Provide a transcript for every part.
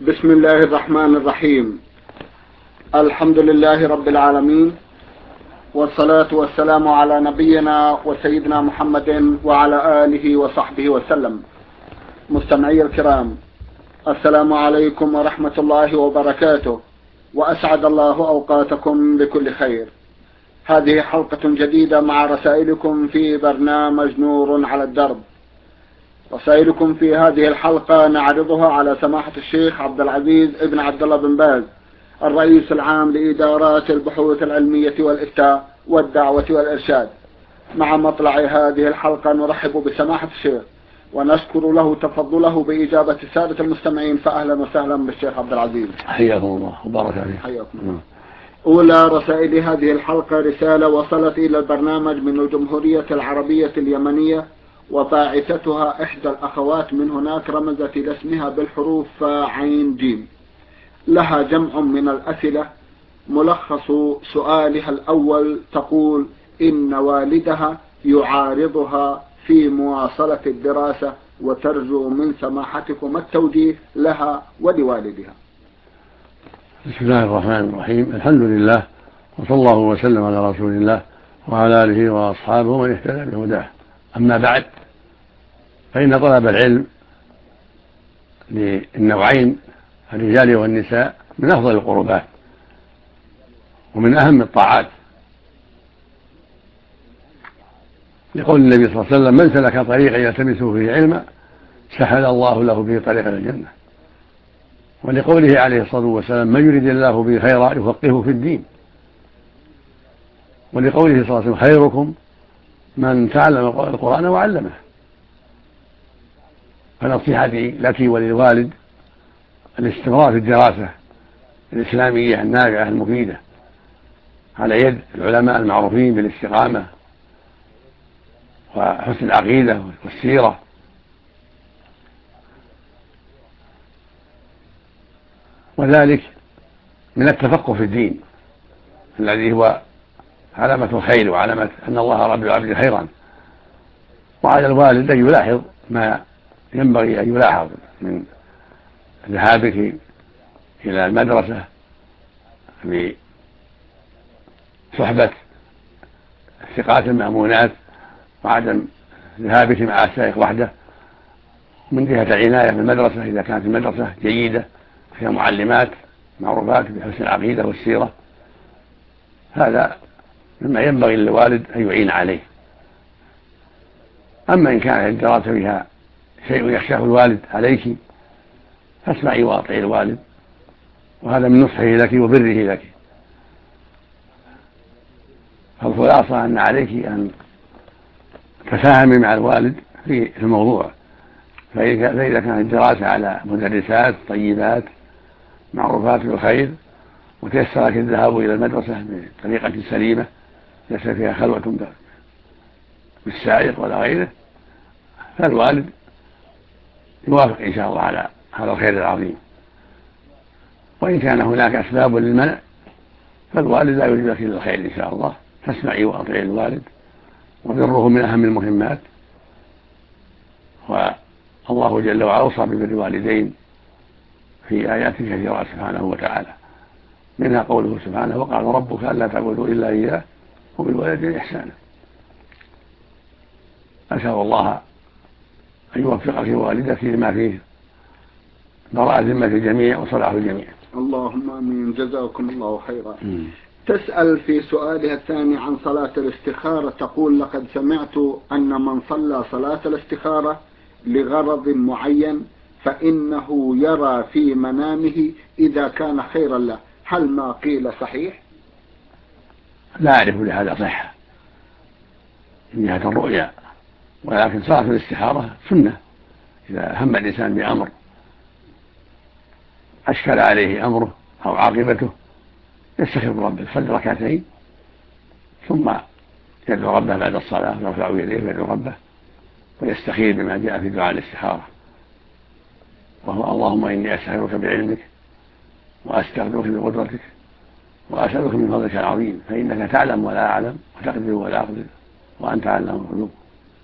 بسم الله الرحمن الرحيم. الحمد لله رب العالمين، والصلاة والسلام على نبينا وسيدنا محمد وعلى آله وصحبه وسلم. مستمعي الكرام، السلام عليكم ورحمة الله وبركاته، وأسعد الله أوقاتكم بكل خير. هذه حلقة جديدة مع رسائلكم في برنامج نور على الدرب. رسائلكم في هذه الحلقة نعرضها على سماحة الشيخ عبد العزيز ابن عبد الله بن باز، الرئيس العام لإدارات البحوث العلمية والإفتاء والدعوة والإرشاد. مع مطلع هذه الحلقة نرحب بسماحة الشيخ ونشكر له تفضله بإجابة السادة المستمعين، فأهلا وسهلا بالشيخ عبد العزيز. حياكم الله وبارك فيك. حياكم الله. أولى رسائل هذه الحلقة رسالة وصلت إلى البرنامج من الجمهورية العربية اليمنية، وباعثتها إحدى الأخوات من هناك رمزت إلى اسمها بالحروف عين جيم. لها جمع من الأسئلة. ملخص سؤالها الأول تقول إن والدها يعارضها في مواصلة الدراسة، وترجو من سماحتكم التوجيه لها ولوالدها. بسم الله الرحمن الرحيم. الحمد لله، وصلى الله وسلم على رسول الله وعلى آله وأصحابه ومن اهتدى بهداه. أما بعد، فإن طلب العلم للنوعين الرجال والنساء من أفضل القربات ومن أهم الطاعات، لقول النبي صلى الله عليه وسلم: من سلك طريقا يلتمسه فيه علما سهل الله له به طريقا إلى الجنة. ولقوله عليه الصلاة والسلام: من يريد الله به خيرا يفقهه في الدين. ولقوله صلى الله عليه وسلم: خيركم من تعلم القرآن وعلمه. فنصيحتي لك وللوالد الاستمرار في الدراسة الإسلامية النافعة المفيدة على يد العلماء المعروفين بالاستقامة وحسن العقيدة والسيرة، وذلك من التفقه في الدين الذي هو علامة الخير وعلامة أن الله رب العبد خيرا. وعلى الوالد أن يلاحظ ما ينبغي أن يلاحظ من ذهابك إلى المدرسة بصحبة الثقات المأمونات، وعدم ذهابك مع الشيخ وحده، من جهة العناية في المدرسة إذا كانت المدرسة جيدة فيها معلمات معروفات بحسن العقيدة والسيرة. هذا مما ينبغي للوالد أن يعين عليه. أما إن كان الدراسة فيها شيء يخشاه الوالد عليك فاسمعي وأطيعي الوالد، وهذا من نصحه لك وبره لك. فالخلاصة أن عليك أن تفاهمي مع الوالد في الموضوع. فإذا كانت الدراسة على مدرسات طيبات معروفات بالخير وتيسر لك الذهاب إلى المدرسة بطريقة سليمة ليس فيها خلوة بالسائق ولا غيره، فالوالد يوافق إن شاء الله على هذا الخير العظيم. وإن كان هناك أسباب للمنع فالوالد لا يريد لك إلا الخير إن شاء الله. فاسمعي وأطيعي الوالد، وبره من أهم المهمات. والله جل وعلا أوصى ببر الوالدين في آيات كثيرة سبحانه وتعالى، منها قوله سبحانه: وقال ربك ألا تعبدوا إلا إياه وبالوالدين إحسانا. أسأل الله أن يوفقك ووالدك لما فيه براءة ذمة الجميع وصلاح الجميع. اللهم آمين. جزاكم الله خيرا. تسأل في سؤالها الثاني عن صلاة الاستخارة، تقول: لقد سمعت أن من صلى صلاة الاستخارة لغرض معين فإنه يرى في منامه إذا كان خيرا له، هل ما قيل صحيح؟ لا أعرف لهذا صحة من جهة الرؤيا، ولكن صلاة الاستخارة سنة. إذا هم الإنسان بأمر أشكل عليه أمره أو عاقبته يستخير ربه، يصلي ركعتين ثم يدعو ربه بعد الصلاة، يرفع يديه ويدعو ربه ويستخير بما جاء في دعاء الاستخارة، وهو: اللهم إني أستخيرك بعلمك وأستغفرك بقدرتك وأسألك من فضلك العظيم، فإنك تعلم ولا أعلم وتقدر ولا أقدر وأنت علام الغيوب.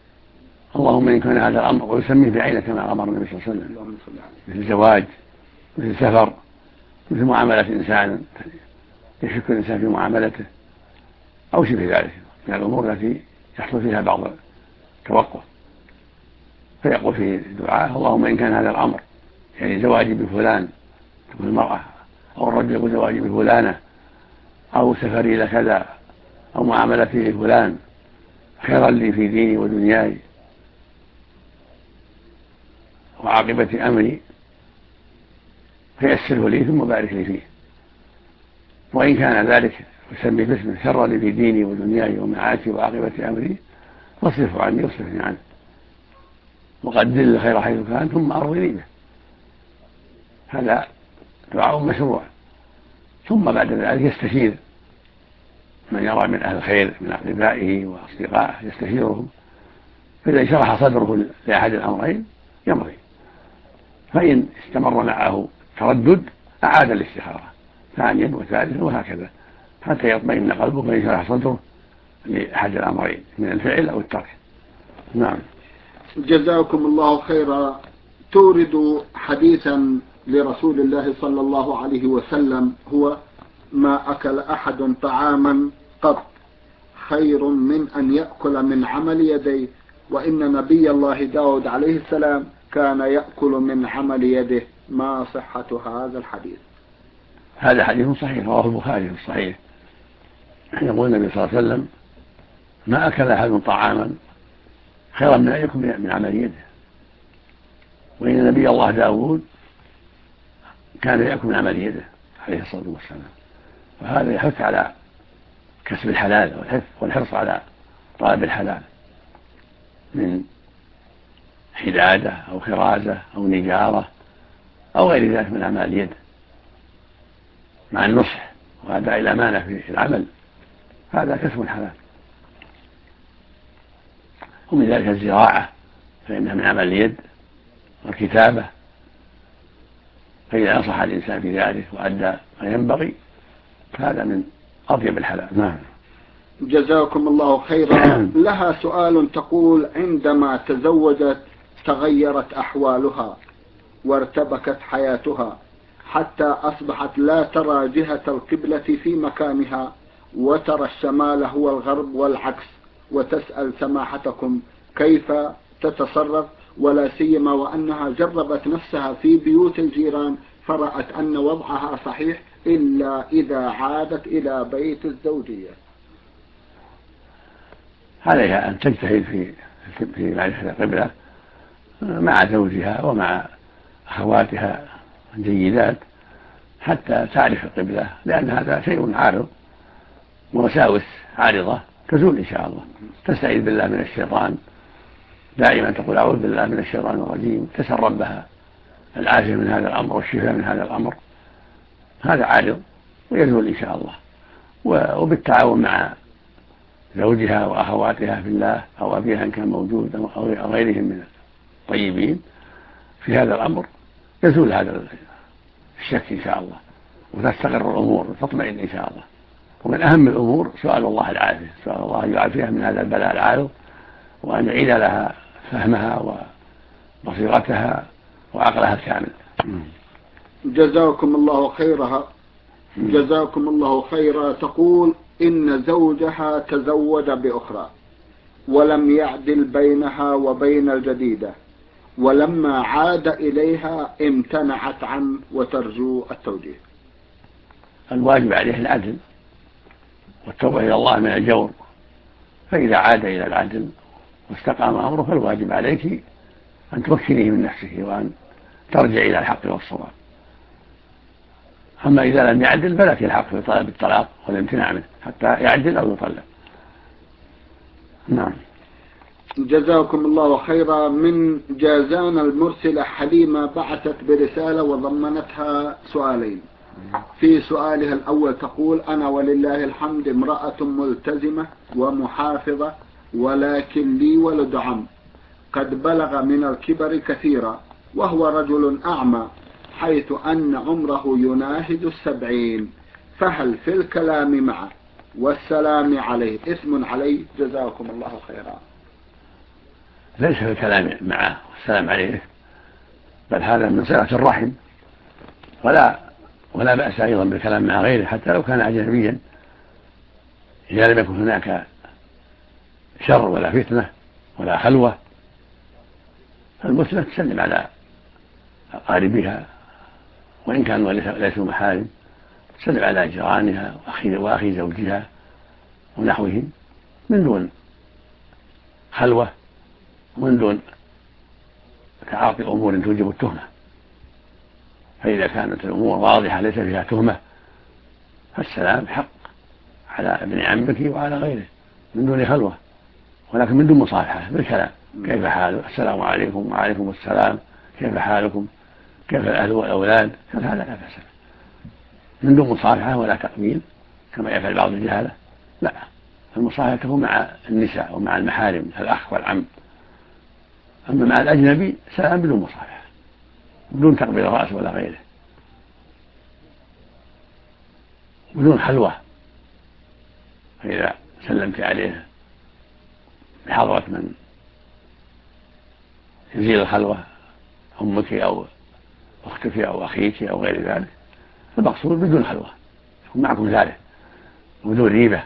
اللهم إن كان هذا الأمر، ويسميه بعينه كما أمر النبي صلى الله عليه وسلم، مثل الزواج مثل السفر، مثل معاملة إنسان يشك الإنسان في معاملته أو شبه ذلك من الأمور التي يحصل فيها بعض التوقف، فيقول في الدعاء: اللهم إن كان هذا الأمر يعني زواجي بفلان تكون المرأة، أو الرجل يقول زواجي بفلانة، أو سفري إلى كذا، أو معاملتي لفلان خيرا لي في ديني ودنياي وعاقبة أمري فيسره لي ثم بارك لي فيه. وإن كان ذلك يسمي باسمه شرا لي في ديني ودنياي ومعاشي وعاقبة أمري فاصرفه عني واصرفني عنه، وقدر الخير حيث كان ثم أرضني به. هذا دعاء مشروع. ثم بعد ذلك يستشير من يرى من أهل الخير من أقربائه وأصدقائه، يستشيرهم، فإذا شرح صدره لأحد الأمرين يمضي، فإن استمر معه تردد أعاد الاستخارة ثانيا وثالثا وهكذا حتى يطمئن قلبه ويشرح صدره لأحد الأمرين من الفعل أو الترك. نعم. جزاكم الله خيرا. تورد حديثا لرسول الله صلى الله عليه وسلم هو: ما أكل أحد طعاما قط خير من أن يأكل من عمل يديه، وإن نبي الله داود عليه السلام كان يأكل من عمل يده. ما صحة هذا الحديث؟ هذا حديث صحيح رواه البخاري في الصحيح. يقول النبي صلى الله عليه وسلم: ما أكل أحد طعاما خيرا من أن يأكل من عمل يده، وإن نبي الله داود كان يأكل من عمل يده عليه الصلاة والسلام. وهذا يحث على كسب الحلال والحرص على طلب الحلال من حدادة أو خرازة أو نجارة أو غير ذلك من أعمال اليد، مع النصح وأداء الأمانة في العمل، هذا كسب حلال. ومن ذلك الزراعة فإنها من عمل اليد، والكتابة، فإذا نصح الإنسان في ذلك وأدى ما ينبغي هذا من أطيب الحلال. نعم. جزاكم الله خيرا. لها سؤال تقول: عندما تزوجت تغيرت أحوالها وارتبكت حياتها حتى أصبحت لا ترى جهة القبلة في مكانها وترى الشمال هو الغرب والعكس، وتسأل سماحتكم كيف تتصرف، ولا سيما وأنها جربت نفسها في بيوت الجيران فرأت أن وضعها صحيح إلا إذا عادت إلى بيت الزوجية. عليها أن تجتهد في معرفة القبلة مع زوجها ومع أخواتها الجيدات حتى تعرف القبلة، لأن هذا شيء عارض، ووساوس عارضة تزول إن شاء الله. تستعيذ بالله من الشيطان دائما، تقول: أعوذ بالله من الشيطان الرجيم، تسأل ربها العافية من هذا الأمر والشفاء من هذا الأمر. هذا عارض ويزول إن شاء الله. وبالتعاون مع زوجها وأخواتها في الله أو أبيها إن كان موجود أو غيرهم من الطيبين في هذا الأمر يزول هذا الشك إن شاء الله، وتستقر الأمور وتطمئن إن شاء الله. ومن أهم الأمور سؤال الله العافية، سؤال الله أن يعافيها من هذا البلاء العارض، وأن يعيد لها فهمها وبصيرتها وعقلها الكامل. جزاكم الله خيرها. جزاكم الله خيرا. تقول: إن زوجها تزوج بأخرى ولم يعدل بينها وبين الجديدة، ولما عاد إليها امتنعت عنه وترجو التوجيه. الواجب عليه العدل والتوبة إلى الله من الجور، فإذا عاد إلى العدل واستقام أمره فالواجب عليك أن تمكنيه من نفسه وأن ترجع إلى الحق والصواب. أما إذا لم يعدل فلك الحق في طلب الطلاق والامتناع منه حتى يعدل أو يطلق. نعم. جزاكم الله خيرا. من جازان المرسلة حليمة بعثت برسالة وضمنتها سؤالين. في سؤالها الأول تقول: أنا ولله الحمد امرأة ملتزمة ومحافظة، ولكن لي ولد عم قد بلغ من الكبر كثيرا، وهو رجل أعمى حيث أن عمره يناهز 70، فهل في الكلام معه والسلام عليه إثم عليه؟ جزاكم الله خيرا. ليس في الكلام معه والسلام عليه، بل هذا من صلة الرحم، ولا بأس أيضا بالكلام مع غيره حتى لو كان أجنبيا، إذا لم يكن هناك شر ولا فتنة ولا خلوة. فالمسلمة تسلم على أقاربها وإن كانوا ليسوا محارم، تسلم على جيرانها وأخي زوجها ونحوهم من دون خلوة ومن دون تعاطي أمور توجب التهمة. فإذا كانت الأمور واضحة ليس فيها تهمة فالسلام حق على ابن عمك وعلى غيره من دون خلوة، ولكن من دون مصافحة بالكلام: كيف حالك؟ السلام عليكم. وعليكم السلام. كيف حالكم؟ كيف الأهل والأولاد؟ هذا لا بأس من دون مصافحة ولا تقبيل كما يفعل بعض الجهالة. لا، المصافحة تكون مع النساء ومع المحارم الأخ والعم. أما مع الأجنبي سلام بدون مصافحة بدون تقبيل الرأس ولا غيره، بدون خلوة. فإذا سلمت عليه بحضرة من يزيل الخلوة، أمك أو أختك أو أخيك أو غير ذلك، المقصود بدون خلوة يكون معكم ذلك بدون ريبة.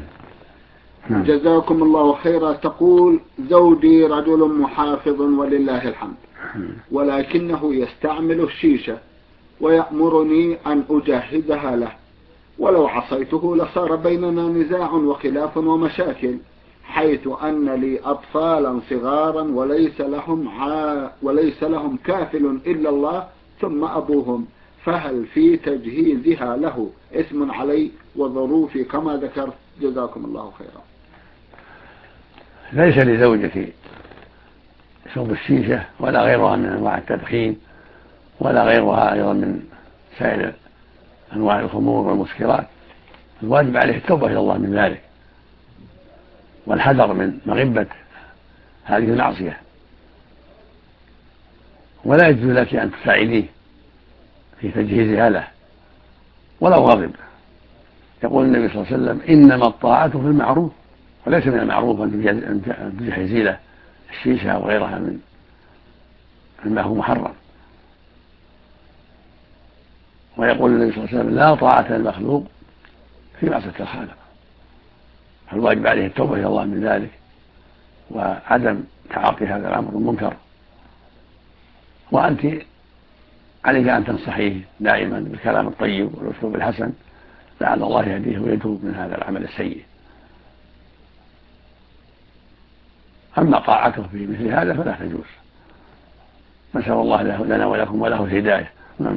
جزاكم الله خيرا. تقول: زوجي رجل محافظ ولله الحمد، ولكنه يستعمل الشيشة ويأمرني أن أجهزها له، ولو عصيته لصار بيننا نزاع وخلاف ومشاكل، حيث أن لي أطفالا صغارا وليس لهم كافل إلا الله ثم أبوهم، فهل في تجهيزها له اسم علي وظروفي كما ذكرت؟ جزاكم الله خيرا. ليس لزوجتي شرب الشيشة ولا غيرها من أنواع التدخين ولا غيرها أيضا من سائر أنواع الخمور والمسكرات. الواجب عليه التوبة إلى الله من ذلك والحذر من مغبة هذه المعصية، ولا يجوز لك أن تساعديه في تجهيزها له ولو غضب. يقول النبي صلى الله عليه وسلم: إنما الطاعة في المعروف، وليس من المعروف أن تجهزي له الشيشة وغيرها مما هو محرم. ويقول النبي صلى الله عليه وسلم: لا طاعة للمخلوق في معصية الخالق. فالواجب عليه التوبة إلى الله من ذلك وعدم تعاطي هذا الأمر المنكر. وأنت عليك أن تنصحيه دائما بالكلام الطيب والأسلوب الحسن لعل الله يهديه ويتوب من هذا العمل السيء. أما طاعته في مثل هذا فلا تجوز. نسأل الله لنا ولكم وله الهداية.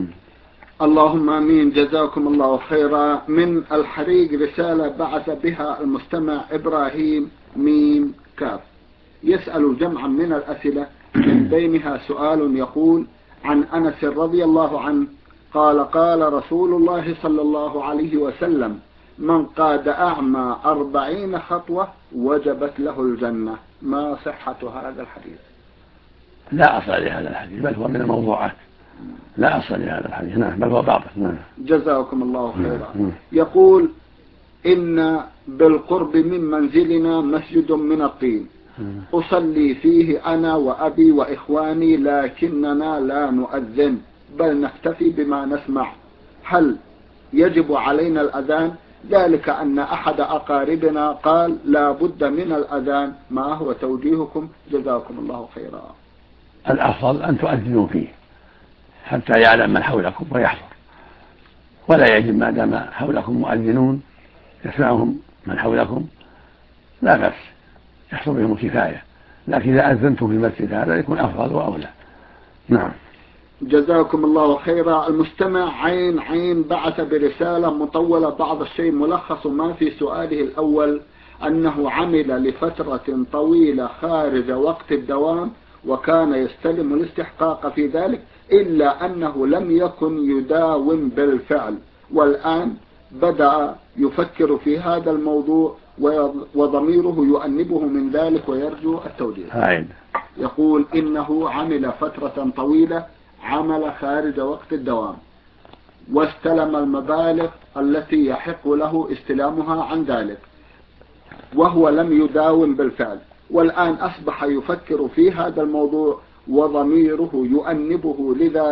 اللهم آمين. جزاكم الله خيرا. من الحريق رسالة بعث بها المستمع إبراهيم ميم كاف، يسأل جمعا من الأسئلة، من بينها سؤال يقول: عن أنس رضي الله عنه قال: قال رسول الله صلى الله عليه وسلم: من قاد أعمى 40 خطوة وجبت له الجنة. ما صحة هذا الحديث؟ لا أصل لهذا الحديث، بل هو من الموضوعات. لا أصل لهذا الحديث، بل هو باطل. جزاكم الله خيرا. يقول: إن بالقرب من منزلنا مسجد من الطين، أصلي فيه أنا وأبي وإخواني، لكننا لا نؤذن بل نكتفي بما نسمع، هل يجب علينا الأذان؟ ذلك أن أحد أقاربنا قال لا بد من الأذان. ما هو توجيهكم؟ جزاكم الله خيرا. الأفضل أن تؤذنوا فيه حتى يعلم من حولكم ويحضر، ولا يجب ما دام حولكم مؤذنون يسمعهم من حولكم لا بأس، يحصل بهم الكفاية، لكن إذا أذنتم في المسجد هذا يكون أفضل وأولى. نعم. جزاكم الله خيرا. المستمع عين بعث برسالة مطولة بعض الشيء، ملخص ما في سؤاله الأول أنه عمل لفترة طويلة خارج وقت الدوام وكان يستلم الاستحقاق في ذلك، إلا أنه لم يكن يداوم بالفعل، والآن بدأ يفكر في هذا الموضوع وضميره يؤنبه من ذلك ويرجو التوجيه. يقول: إنه عمل فترة طويلة عمل خارج وقت الدوام واستلم المبالغ التي يحق له استلامها عن ذلك، وهو لم يداوم بالفعل، والآن أصبح يفكر في هذا الموضوع وضميره يؤنبه لذلك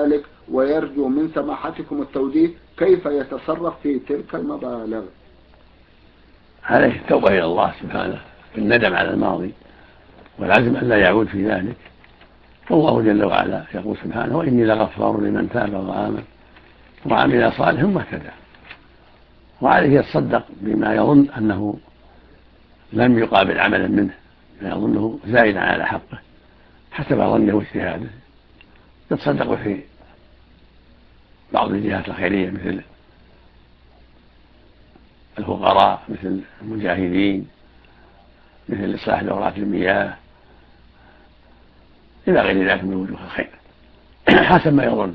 ويرجو من سماحتكم التوجيه كيف يتصرف في تلك المبالغ؟ عليه التوبة إلى الله سبحانه بالندم على الماضي والعزم أن لا يعود في ذلك. فالله جل وعلا يقول سبحانه: وإني لغفار لمن تاب وآمن وعمل صالحا ثم اهتدى. وعليه يتصدق بما يظن أنه لم يقابل عملا منه، ما يظنه زائدا على حقه حسب ظنه واجتهاده، يتصدق في بعض الجهات الخيرية مثل الفقراء، مثل المجاهدين، مثل إصلاح دورات المياه، إلى غير ذلك من وجوه الخير حسب ما يظن.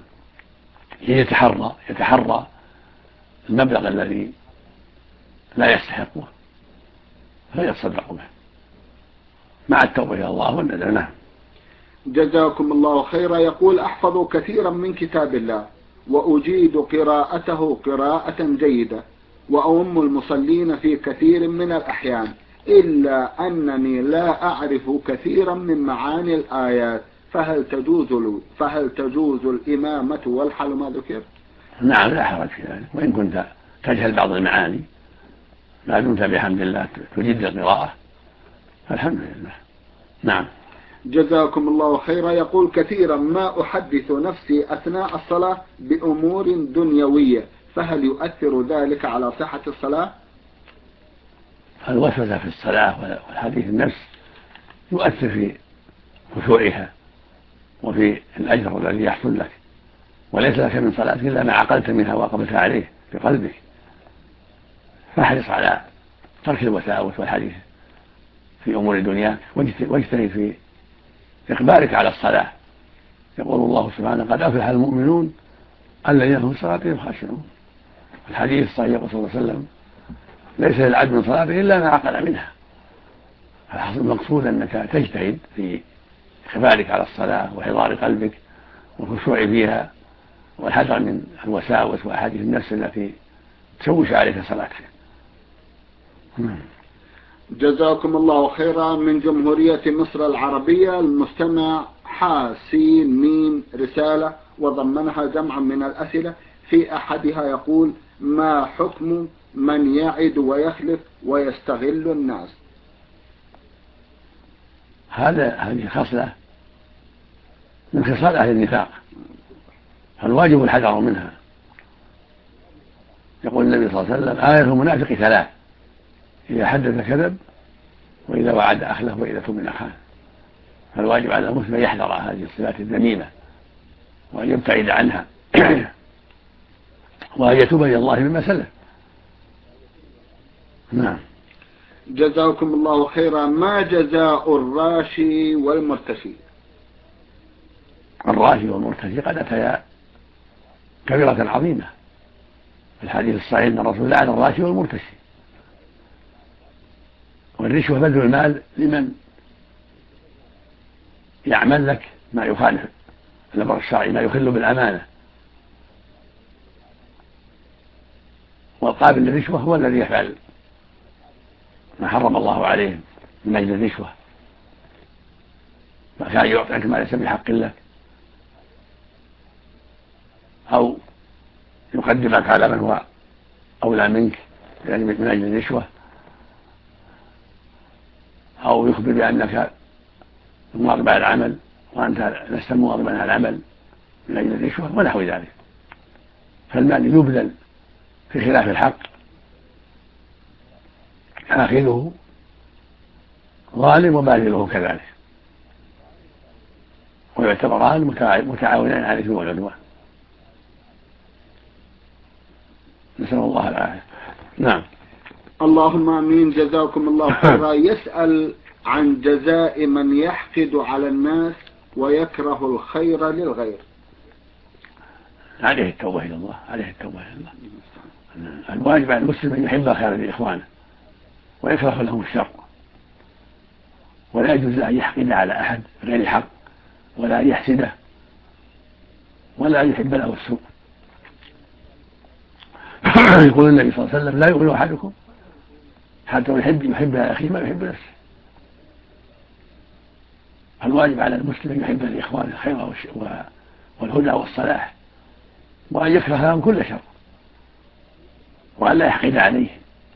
يتحرى المبلغ الذي لا يستحقه فيتصدق به مع التوبة إلى الله والندم. جزاكم الله خيرا. يقول: أحفظ كثيرا من كتاب الله وأجيد قراءته قراءة جيدة وأؤم المصلين في كثير من الأحيان، إلا أنني لا أعرف كثيرا من معاني الآيات، فهل تجوز الإمامة والحل ما ذكر؟ نعم، لا حرج في ذلك، وإن كنت تجهل بعض المعاني ما دمت بحمد الله تجيد القراءة فالحمد لله. نعم. جزاكم الله خيرا. يقول: كثيرا ما أحدث نفسي أثناء الصلاة بأمور دنيوية، فهل يؤثر ذلك على صحة الصلاة؟ الوسوسة في الصلاة والحديث النفس يؤثر في خشوعها وفي الأجر الذي يحصل لك، وليس لك من صلاتك إلا ما عقلت منها وقبلت عليه بقلبك، فاحرص على ترك الوساوس والحديث في أمور دنياك، واجتهد في إقبالك على الصلاة. يقول الله سبحانه: قد أفلح المؤمنون الذين هم في صلاتهم خاشعون. الحديث الصحيح يقول صلى الله عليه وسلم: ليس للعبد من صلاته إلا ما عقل منها. المقصود أنك تجتهد في إقبالك على الصلاة وحضار قلبك والخشوع فيها والحذر من الوساوس وأحاديث النفس التي تشوش عليك صلاتك. جزاكم الله خيرا. من جمهورية مصر العربية المستمع حاسين رسالة وضمنها جمعا من الأسئلة، في أحدها يقول: ما حكم من يعد ويخلف ويستغل الناس؟ هذه خصلة من خصال أهل النفاق، فالواجب الحذر منها. يقول النبي صلى الله عليه وسلم: آية المنافق ثلاث: إذا حدث كذب، وإذا وعد أخلف، وإذا اؤتمن خان. فالواجب على المسلم أن يحذر هذه الصفات الذميمة وأن يبتعد عنها وأن يتوب إلى الله مما سلف. نعم. جزاكم الله خيرا. ما جزاء الراشي والمرتشي؟ الراشي والمرتشي قد أتيا كبيرة عظيمة. في الحديث الصحيح أن الرسول لعن الراشي والمرتشي. والرشوة بذل المال لمن يعمل لك ما يخالف الأمر الشرعي، ما يخل بالأمانة، والقابل للرشوة هو الذي يفعل ما حرم الله عليه من أجل الرشوة، فكان يعطيك ما ليس بحق لك، أو يقدمك على من هو أولى منك من أجل الرشوة، أو يخبر بأنك مواظب على العمل وأنت لست مواظبا على العمل من أجل الرشوة ونحو ذلك. فالمال يبذل في خلاف الحق، آخذه ظالم وباذله كذلك، ويعتبران متعاونان على الإثم والعدوان. نسأل الله العافية. نعم. اللهم آمين. جزاكم الله خيرا. يسأل عن جزاء من يحقد على الناس ويكره الخير للغير. عليه التوبة إلى الله، عليه التوبة إلى الله. الواجب على المسلم أن يحب خير لإخوانه ويكره لهم الشر، ولا يجوز له أن يحقد على أحد غير حق، ولا أن يحسده، ولا أن يحب له السوء. يقول النبي صلى الله عليه وسلم: لا يؤمن أحدكم حتى يحب لأخيه ما يحب نفسه. الواجب على المسلم أن يحب لإخوانه الخير والهدى والصلاح، وأن يكره لهم كل شر، وأن لا يحقد عليه.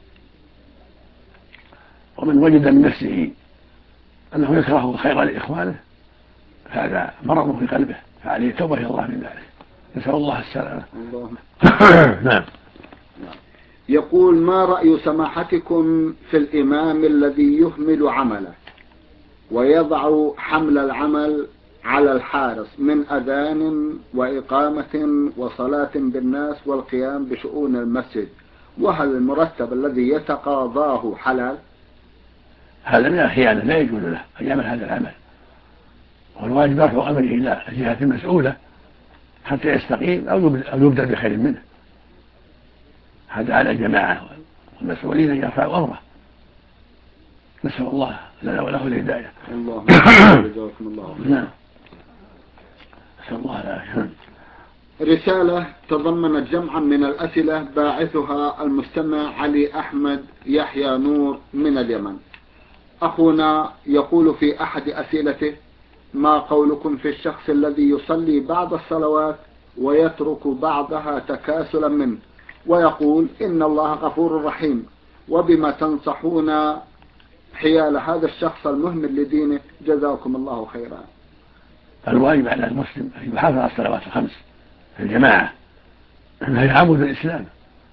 ومن وجد من نفسه أنه يكره الخير لإخوانه هذا مرض في قلبه، فعليه التوبة إلى الله من ذلك، نسأل الله السلامة. نعم. يقول: ما رأي سماحتكم في الإمام الذي يهمل عمله ويضع حمل العمل على الحارس من أذان وإقامة وصلاة بالناس والقيام بشؤون المسجد، وهل المرتب الذي يتقاضاه حلال؟ هذا من الخيانة، لا يجوز له أن يعمل هذا العمل، والواجب رفع أمره إلى الجهة المسؤولة حتى يستقيم أو يبدأ بخير منه. هذا على الجماعة والمسؤولين أن يرفعوا أمره. نسأل الله لنا وله الهداية. اللهم جزاكم الله خيرا. نعم. نسأل الله العافية. رسالة تضمنت جمعا من الأسئلة باعثها المستمع علي أحمد يحيى نور من اليمن. أخونا يقول في أحد أسئلته: ما قولكم في الشخص الذي يصلي بعض الصلوات ويترك بعضها تكاسلا منه، ويقول إن الله غفور رحيم، وبما تنصحون حيال هذا الشخص المهمل لدينه جزاكم الله خيرا؟ الواجب على المسلم أن يحافظ على الصلوات الخمس في الجماعة، أنها هي عمود الإسلام،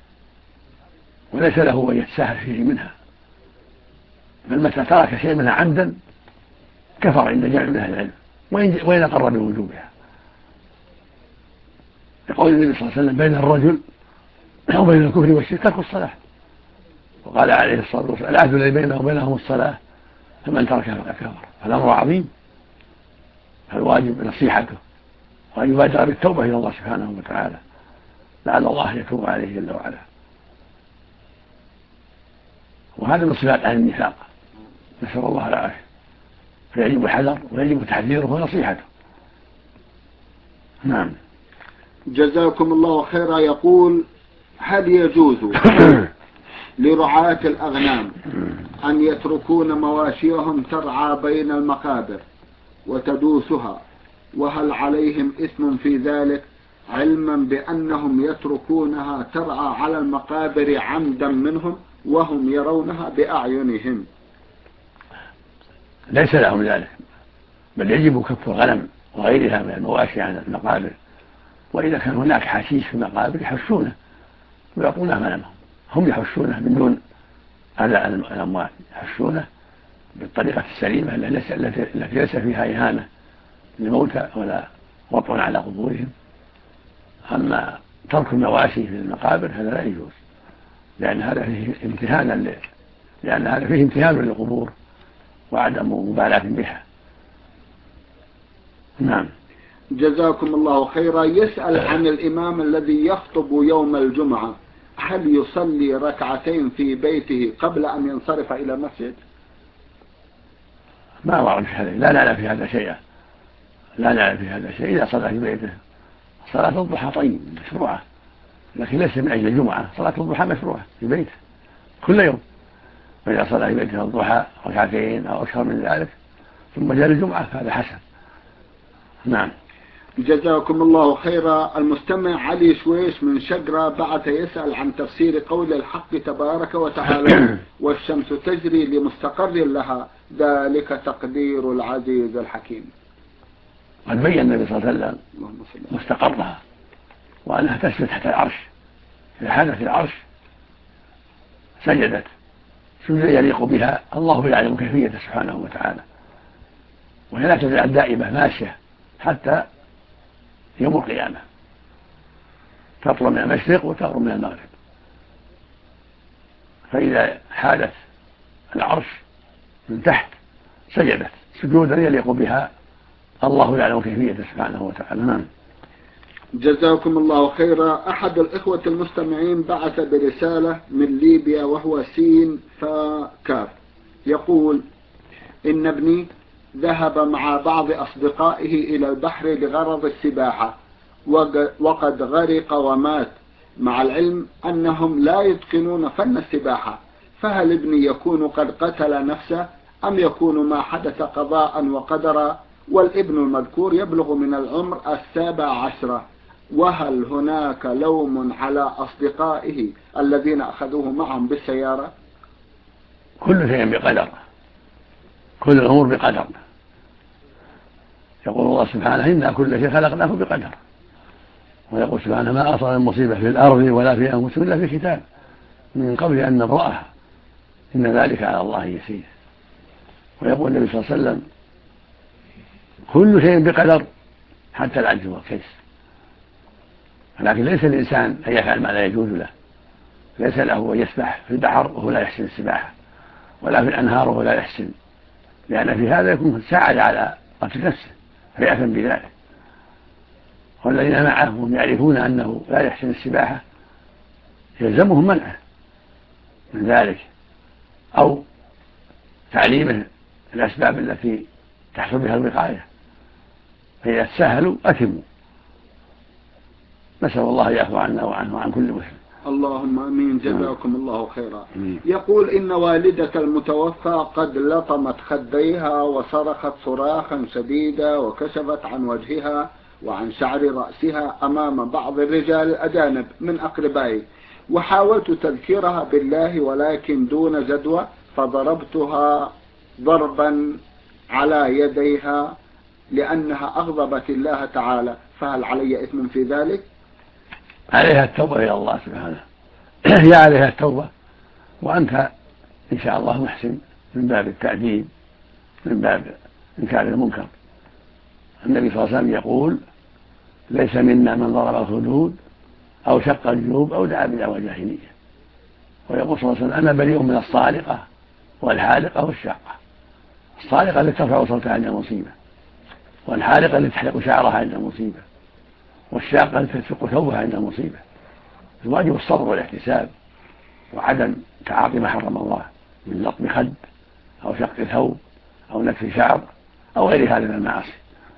وليس له أن يتساهل فيه منها، بل متى ترك شيء منها عمدا كفر عند جمع من أهل العلم وإن أقر بوجوبها. يقول النبي صلى الله عليه وسلم: بين الرجل وبين الكفر والشرك ترك الصلاة. وقال عليه الصلاة والسلام: العهد الذي بينه وبينهم الصلاة، فمن تركها فقد كفر. فالأمر عظيم، فالواجب نصيحته وأن يبادر بالتوبة إلى الله سبحانه وتعالى، لعل الله يتوب عليه جل وعلا. وهذا من صفات أهل النفاق، نسأل الله العافية، فيجب الحذر ويجب تحذيره ونصيحته. نعم. جزاكم الله خيرا. يقول: هل يجوز لرعاة الأغنام أن يتركون مواشيهم ترعى بين المقابر وتدوسها، وهل عليهم إثم في ذلك، علما بأنهم يتركونها ترعى على المقابر عمدا منهم وهم يرونها بأعينهم؟ ليس لهم ذلك، بل يجب كف الغنم وغيرها من المواشي عن المقابر، وإذا كان هناك حشيش في المقابر يحشونه ويعطونه غنمهم، هم يحشونه من دون أذى الأموال، يحشونه بالطريقة السليمة التي ليس فيها إهانة للموتى ولا وطء على قبورهم. أما ترك المواشي في المقابر هذا لا يجوز، لأن هذا فيه امتهان للقبور وعدم مبالاة بها. نعم. جزاكم الله خيرا. يسأل عن الإمام الذي يخطب يوم الجمعة، هل يصلي ركعتين في بيته قبل أن ينصرف إلى المسجد؟ ما ورد في هذا، لا نعلم في هذا شيئا، لا نعلم في هذا شيء. إذا صلى في بيته صلاة الضحى طيب مشروعة، لكن ليس من أجل الجمعة. صلاة الضحى مشروعة في بيته كل يوم، فإذا صلى في بيته الضحى ركعتين أو أكثر من ذلك ثم جاء الجمعة فهذا حسن. نعم. جزاكم الله خيرا. المستمع علي شويش من شقرة بعث يسأل عن تفسير قول الحق تبارك وتعالى: والشمس تجري لمستقر لها ذلك تقدير العزيز الحكيم. قد بين النبي صلى الله عليه وسلم مستقرها، وأنها تثبت تحت العرش، في حالة العرش سجدت سجدا يليق بها، الله يعلم كيفيته سبحانه وتعالى، وهي لا تزال دائمة ماشية حتى يوم القيامة، تطلع من المشرق وتغرب من المغرب. فإذا حالت العرش من تحت سجدت سجودا يليق بها، الله يعلم كيفيته سبحانه وتعالى. نعم. جزاكم الله خيرا. أحد الإخوة المستمعين بعث برسالة من ليبيا وهو سين فكاف، يقول: إن ابني ذهب مع بعض أصدقائه إلى البحر لغرض السباحة وقد غرق ومات، مع العلم أنهم لا يتقنون فن السباحة، فهل ابني يكون قد قتل نفسه أم يكون ما حدث قضاء وقدرا؟ والابن المذكور يبلغ من العمر 17، وهل هناك لوم على أصدقائه الذين أخذوه معهم بالسيارة؟ كل شيء بقدر، كل الأمور بقدر. يقول الله سبحانه إنا كل شيء خلقناه بقدر، ويقول سبحانه ما أصاب من مصيبة في الأرض ولا في أنفسهم إلا في كتاب من قبل أن نبرأها إن ذلك على الله يسير. ويقول النبي صلى الله عليه وسلم كل شيء بقدر حتى العجز والكيس. ولكن ليس الإنسان أن يفعل ما لا يجوز له، ليس له أن يسبح في البحر وهو لا يحسن السباحة، ولا في الأنهار وهو لا يحسن، لأن في هذا يكون ساعد على قتل نفسه رئة بذلك. والذين معه هم يعرفون أنه لا يحسن السباحة يلزمهم منعه من ذلك، أو تعليمه الأسباب التي تحصل بها الوقاية، فإذا تساهلوا أثموا. نسأل الله يعفو عنا وعنه وعن كل مسلم. اللهم امين، جزاكم الله خيرا. يقول إن والدة المتوفى قد لطمت خديها وصرخت صراخا شديدا وكشفت عن وجهها وعن شعر رأسها أمام بعض الرجال الأجانب من أقربائي، وحاولت تذكيرها بالله ولكن دون جدوى، فضربتها ضربا على يديها لأنها أغضبت الله تعالى، فهل علي إثم في ذلك؟ عليها التوبة إلى الله سبحانه. هي عليها التوبة، وأنت إن شاء الله محسن من باب التأديب، من باب إنكار المنكر. النبي صلى الله عليه وسلم يقول ليس منا من ضرب الخدود أو شق الجيوب أو دعا بدعوى جاهلية. ويقول صلى الله عليه وسلم أنا بريء من الصارقة والحالقة والشاقة. الصارقة التي ترفع صوتها عند المصيبة، والحالقة التي تحلق شعرها عند المصيبة، والشاقة التي تشق ثوبها عند المصيبة. الواجب الصبر والاحتساب وعدم تعاطي ما حرم الله من لطم خد أو شق ثوب أو نتف شعر أو غير هذا من المعاصي.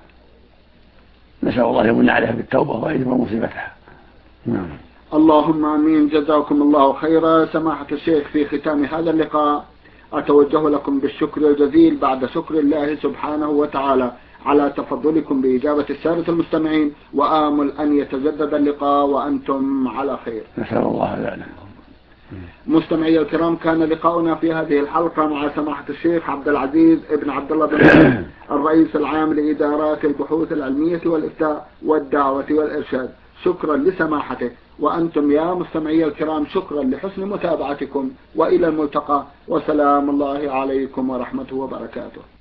نسأل الله يمن عليها بالتوبة ويجبر مصيبتها. اللهم امين، جزاكم الله خيرا. سماحة الشيخ، في ختام هذا اللقاء أتوجه لكم بالشكر الجزيل بعد شكر الله سبحانه وتعالى على تفضلكم بإجابة السادة المستمعين، وآمل أن يتجدد اللقاء وأنتم على خير. نسأل الله ذلك. مستمعي الكرام، كان لقاؤنا في هذه الحلقة مع سماحة الشيخ عبد العزيز ابن عبد الله بن باز، الرئيس العام لإدارات البحوث العلمية والإفتاء والدعوة والإرشاد. شكرا لسماحته، وأنتم يا مستمعي الكرام شكرا لحسن متابعتكم، وإلى الملتقى، وسلام الله عليكم ورحمته وبركاته.